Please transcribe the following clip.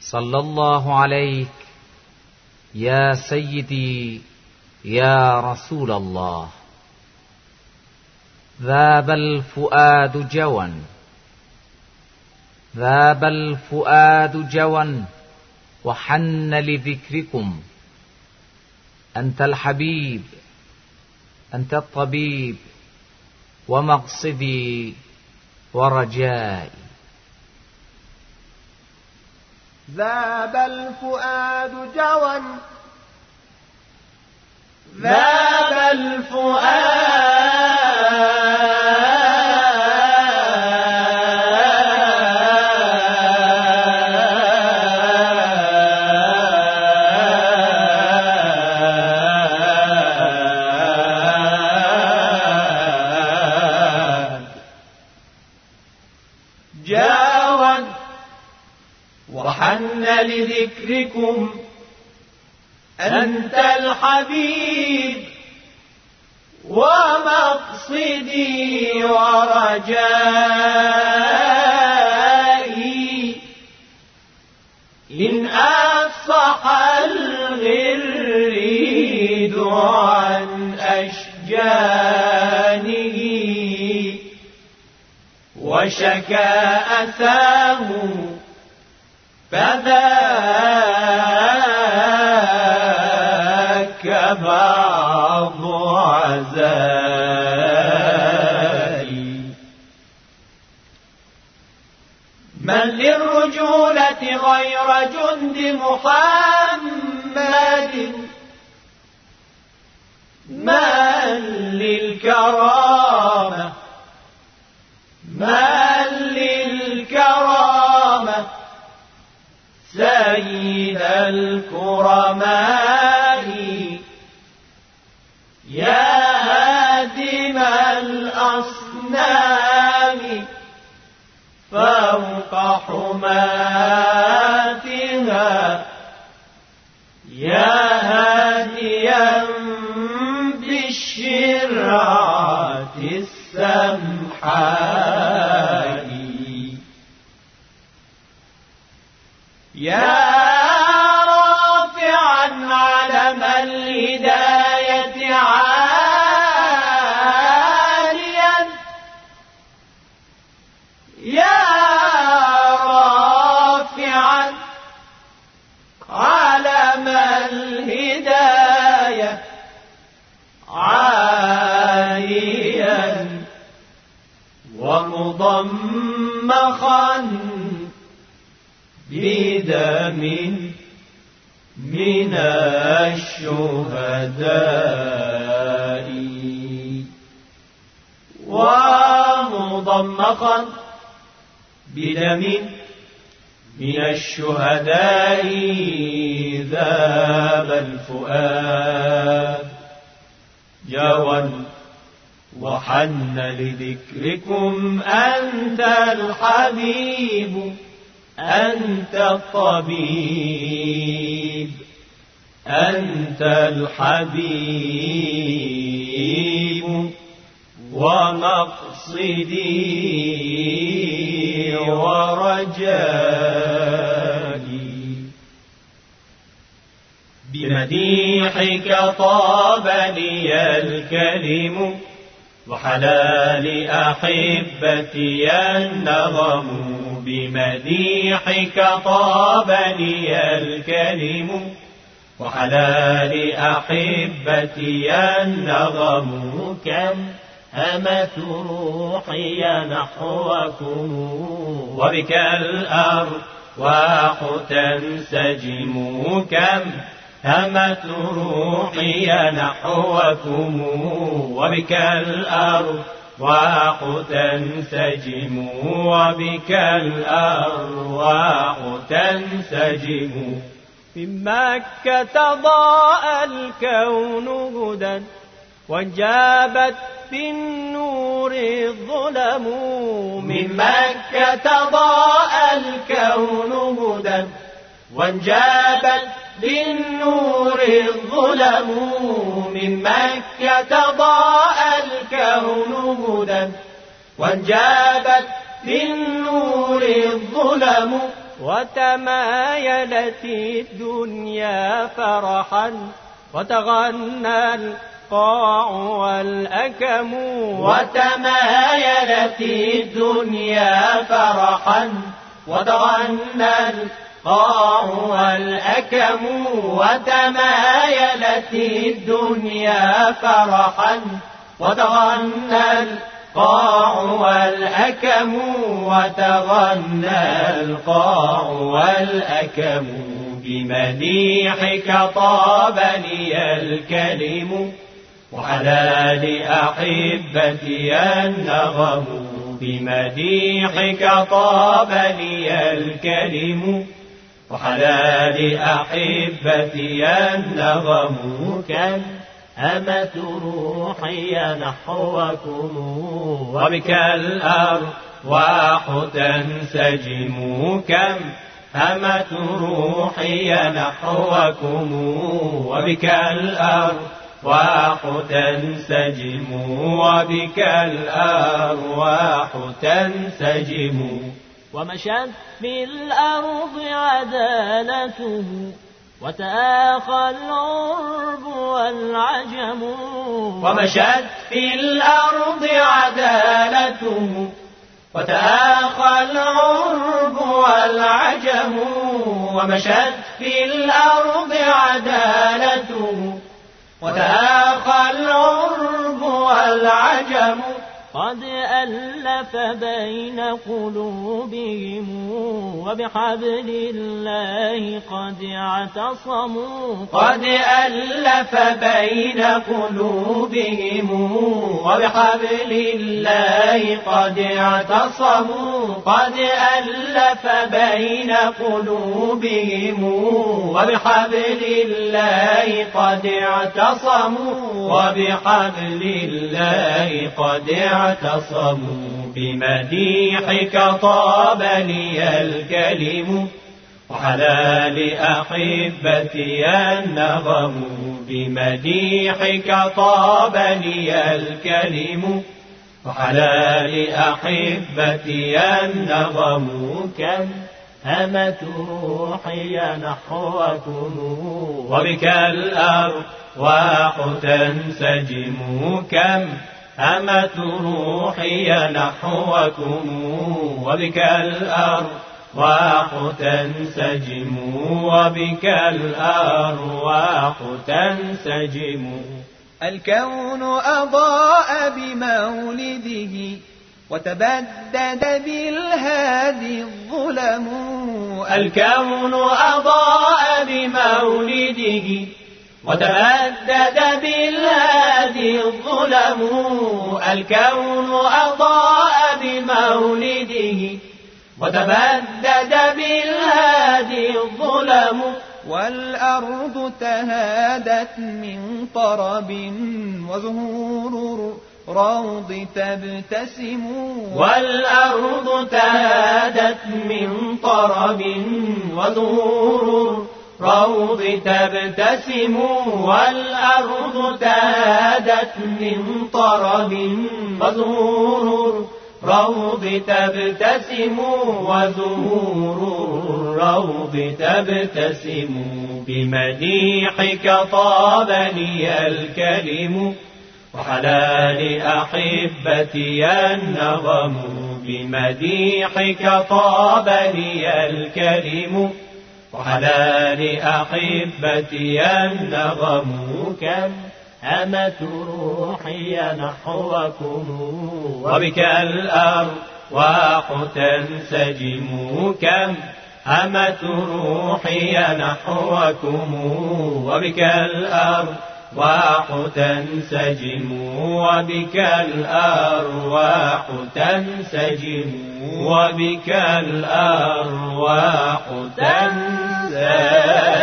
صلى الله عليك يا سيدي يا رسول الله. ذاب الفؤاد جوا، ذاب الفؤاد جوا وحن لذكركم. أنت الحبيب، أنت الطبيب، ومقصدي ورجائي. ذاب الفؤاد جوا، ذاب الفؤاد جوا وحن لذكركم. أنت الحبيب ومقصدي ورجائي. إن أفصح الغريد عن أشجانه وشكى أثاه فذاك بعض عزائي. من للرجولة غير جند محمد، من للكرامة، من للكرامة سيد الكرماء. يا هادم الأصنام فوق حماتها، يا هاديا بالشرعة السمحاء. يا رافعا علم الهداية عاليا، يا رافعا علم الهداية عاليا ومضمخا بدم من الشهداء، ومضمخا بدم من الشهداء. ذاب الفؤاد جوا وحن لذكركم. أنت الحبيب، أنت الطبيب، أنت الحبيب ومقصدي ورجائي. بمديحك طاب لي الكلم وحلال أحبتي النظم. بمديحك طاب لي الكلم وحلال أحبتي النظم. كم همت روحي نحوكم وبك الأرواح تنسجم. كم همت روحي نحوكم وبك الأرواح تنسجم، وبك الأرواح تنسجم. من مكة ضاء الكون هدى وانجابت بالنور الظلم. من مكة ضاء الكون هدى وانجابت بالنور الظلم. من مكة ضاء الكون هدى وانجابت بالنور الظلم. وتمايلت الدنيا فرحا وتغنى القاع والأكم وتمايلت الدنيا فرحا وتغنى القاع والأكم وتمايلت الدنيا فرحا وتغنى القاع والأكم وتغنى القاع والأكم بمديحك طاب لي الكلم وحلال أحبتي النغم بمديحك طاب لي الكلم وحلال أحبتي النغم كم أمة روحي نحوكم وبك الأرواح تنسجم كم أمة روحي نحوكم وبك الأرواح تنسجم وبك الأرواح تنسجم ومشت في الأرض عدالته وتآخى العرب والعجم ومشت في الأرض عدالته وتآخى العرب والعجم ومشت في الأرض عدالته وتآخى العرب والعجم قد ألف بين قلوبهم وبحبل الله قد اعتصموا قد ألف بين قلوبهم وبحبل الله قد اعتصموا قد ألف بين قلوبهم وبحبل الله قد اعتصموا وبحبل الله قد اعتصموا بمديحك طاب لي الكلم وحلال أحبتي النغم بمديحك طاب لي الكلم وحلال أحبتي النغم كم همت روحي نحوكم وبك الأرواح تنسجم كم همت روحي نحوكم وبك الأرواح تنسجم وبك الأرواح تنسجم الكون أضاء بمولده وتبدد بالهادي الظلم الكون أضاء بمولده وتبدد بالهادي الظلم الكون أضاء بمولده وتبدد بالهادي الظلم والأرض تهادت من طرب وزهور الروض تبتسم والأرض تهادت من طرب وزهور الروض تبتسم والأرض تهادت من طرب وزهور الروض تبتسم وزهور الروض تبتسم بمديحك طاب لي الكلم وحلال أحبتي النغم بمديحك طاب لي الكلم وحلال أحبتي النغم كم همت روحي نحوكم وبك الأرواح تنسجم كم همت روحي نحوكم وبك الأرواح تنسجم وبك الأرواح تنسجم وبك الأرواح تنسجم